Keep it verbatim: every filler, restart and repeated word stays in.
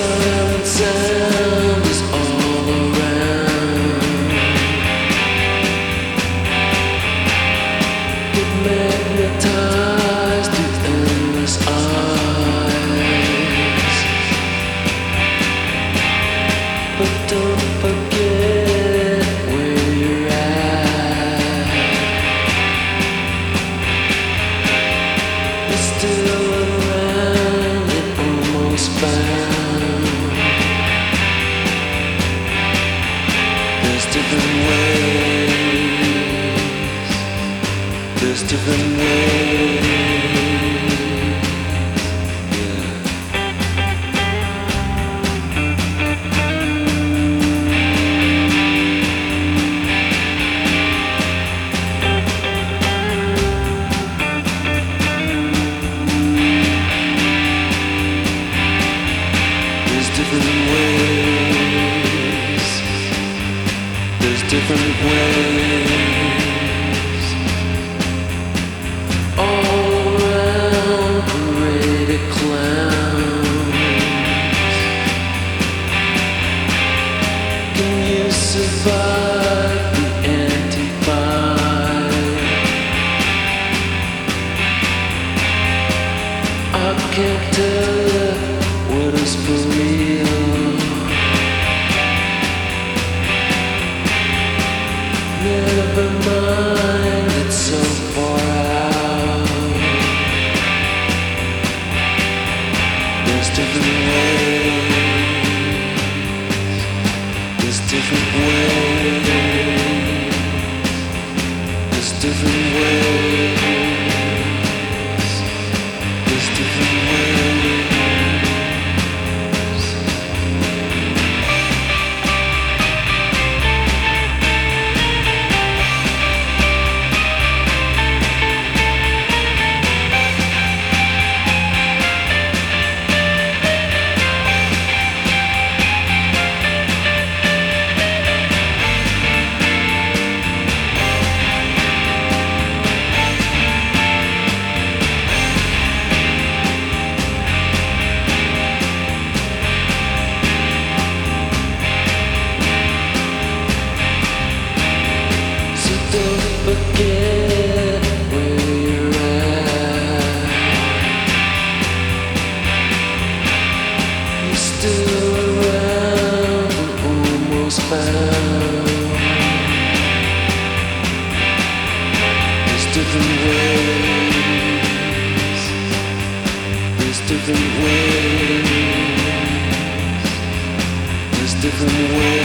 silent sound is all around. It magnetized to endless eyes. But don't forget where you're at. You're still around and almost found. There's different ways. There's different ways. Different ways. There's different ways. All around paraded clowns. Can you survive the anti-fight? I can't tell you what is for real. Never mind, it's so far out. There's different ways. There's different ways. There's different ways. There's different ways. Forget where you're at. You're still around and almost found. There's different ways. There's different ways. There's different ways.